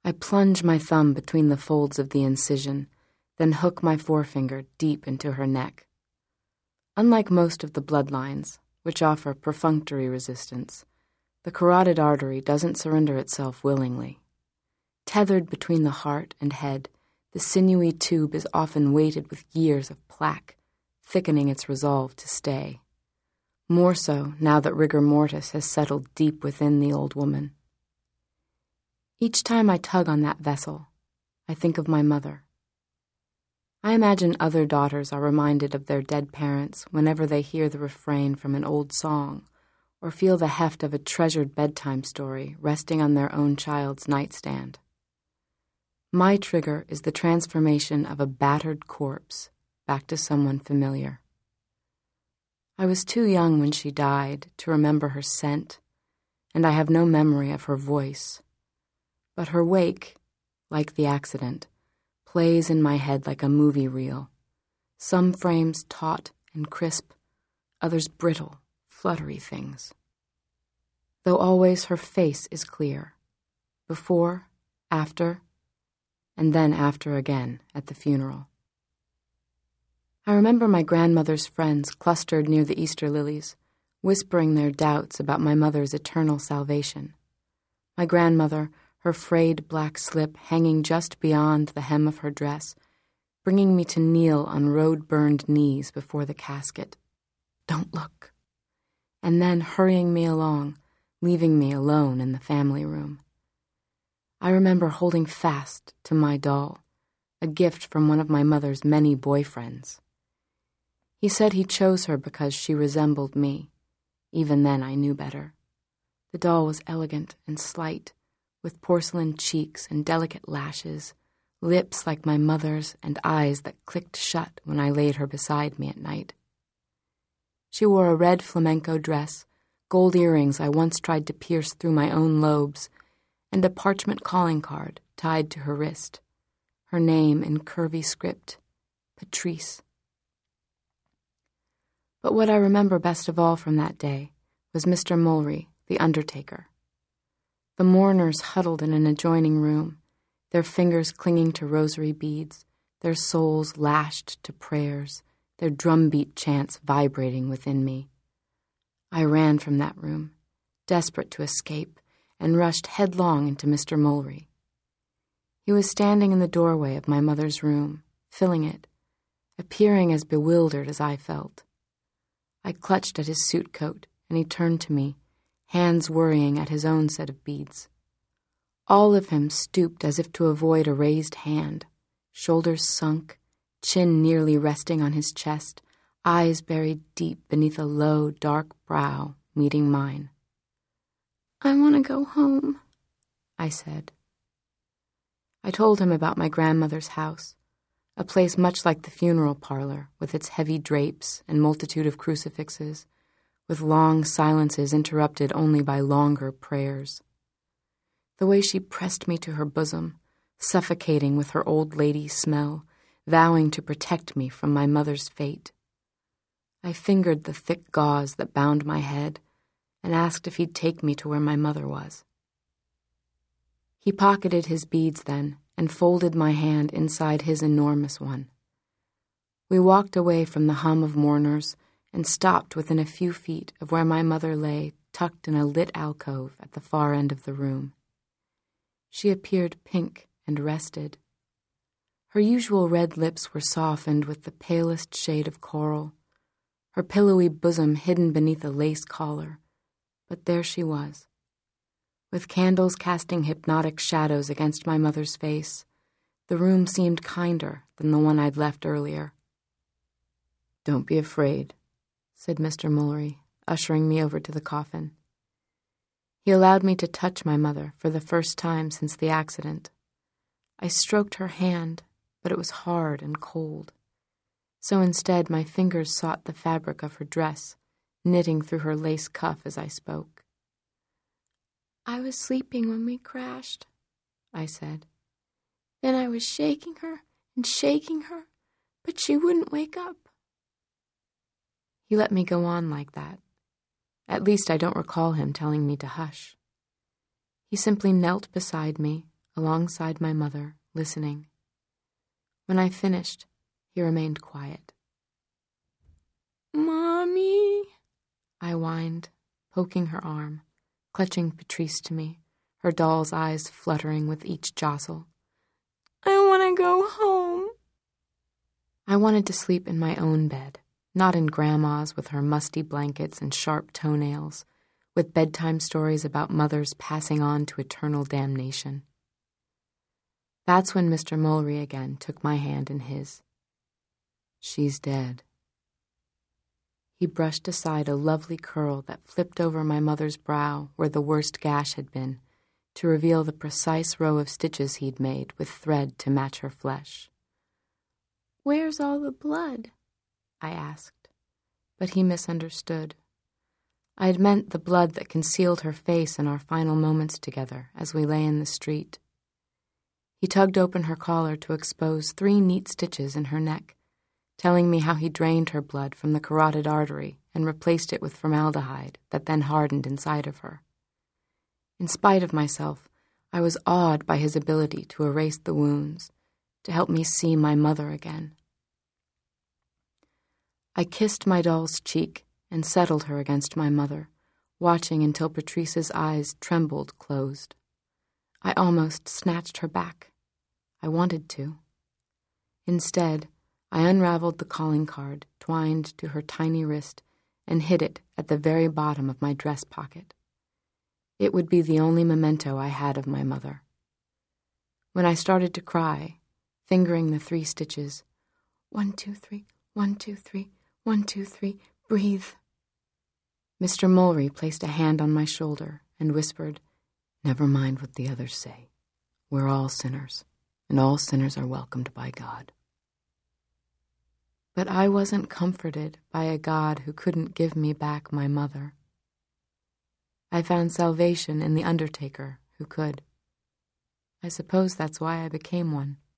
I plunge my thumb between the folds of the incision, then hook my forefinger deep into her neck. Unlike most of the bloodlines, which offer perfunctory resistance, the carotid artery doesn't surrender itself willingly. Tethered between the heart and head, the sinewy tube is often weighted with years of plaque, thickening its resolve to stay. More so now that rigor mortis has settled deep within the old woman. Each time I tug on that vessel, I think of my mother. I imagine other daughters are reminded of their dead parents whenever they hear the refrain from an old song or feel the heft of a treasured bedtime story resting on their own child's nightstand. My trigger is the transformation of a battered corpse back to someone familiar. I was too young when she died to remember her scent, and I have no memory of her voice. But her wake, like the accident, plays in my head like a movie reel, some frames taut and crisp, others brittle, fluttery things. Though always her face is clear, before, after, and then after again at the funeral. I remember my grandmother's friends clustered near the Easter lilies, whispering their doubts about my mother's eternal salvation. My grandmother, her frayed black slip hanging just beyond the hem of her dress, bringing me to kneel on road-burned knees before the casket. Don't look. And then hurrying me along, leaving me alone in the family room. I remember holding fast to my doll, a gift from one of my mother's many boyfriends. He said he chose her because she resembled me. Even then I knew better. The doll was elegant and slight, with porcelain cheeks and delicate lashes, lips like my mother's, and eyes that clicked shut when I laid her beside me at night. She wore a red flamenco dress, gold earrings I once tried to pierce through my own lobes, and a parchment calling card tied to her wrist, her name in curvy script, Patrice. But what I remember best of all from that day was Mr. Mulry, the undertaker. The mourners huddled in an adjoining room, their fingers clinging to rosary beads, their souls lashed to prayers, their drumbeat chants vibrating within me. I ran from that room, desperate to escape, and rushed headlong into Mr. Mulry. He was standing in the doorway of my mother's room, filling it, appearing as bewildered as I felt. I clutched at his suit coat, and he turned to me, hands worrying at his own set of beads. All of him stooped as if to avoid a raised hand, shoulders sunk, chin nearly resting on his chest, eyes buried deep beneath a low, dark brow meeting mine. "I want to go home," I said. I told him about my grandmother's house, a place much like the funeral parlor, with its heavy drapes and multitude of crucifixes, with long silences interrupted only by longer prayers. The way she pressed me to her bosom, suffocating with her old lady smell, vowing to protect me from my mother's fate. I fingered the thick gauze that bound my head and asked if he'd take me to where my mother was. He pocketed his beads then and folded my hand inside his enormous one. We walked away from the hum of mourners and stopped within a few feet of where my mother lay tucked in a lit alcove at the far end of the room. She appeared pink and rested. Her usual red lips were softened with the palest shade of coral, her pillowy bosom hidden beneath a lace collar, but there she was. With candles casting hypnotic shadows against my mother's face, the room seemed kinder than the one I'd left earlier. "Don't be afraid," said Mr. Mulry, ushering me over to the coffin. He allowed me to touch my mother for the first time since the accident. I stroked her hand, but it was hard and cold. So instead my fingers sought the fabric of her dress, knitting through her lace cuff as I spoke. "I was sleeping when we crashed," I said. "Then I was shaking her, but she wouldn't wake up." He let me go on like that. At least I don't recall him telling me to hush. He simply knelt beside me, alongside my mother, listening. When I finished, he remained quiet. "Mommy," I whined, poking her arm, clutching Patrice to me, her doll's eyes fluttering with each jostle. "I want to go home." I wanted to sleep in my own bed, not in Grandma's with her musty blankets and sharp toenails, with bedtime stories about mothers passing on to eternal damnation. That's when Mr. Mulry again took my hand in his. "She's dead." He brushed aside a lovely curl that flipped over my mother's brow where the worst gash had been, to reveal the precise row of stitches he'd made with thread to match her flesh. "Where's all the blood?" I asked, but he misunderstood. I had meant the blood that concealed her face in our final moments together as we lay in the street. He tugged open her collar to expose 3 neat stitches in her neck, telling me how he drained her blood from the carotid artery and replaced it with formaldehyde that then hardened inside of her. In spite of myself, I was awed by his ability to erase the wounds, to help me see my mother again. I kissed my doll's cheek and settled her against my mother, watching until Patrice's eyes trembled closed. I almost snatched her back. I wanted to. Instead, I unraveled the calling card twined to her tiny wrist and hid it at the very bottom of my dress pocket. It would be the only memento I had of my mother. When I started to cry, fingering the 3 stitches, 1, 2, 3, 1, 2, 3, 1, 2, 3, breathe. Mr. Mulry placed a hand on my shoulder and whispered, "Never mind what the others say. We're all sinners, and all sinners are welcomed by God." But I wasn't comforted by a God who couldn't give me back my mother. I found salvation in the undertaker who could. I suppose that's why I became one.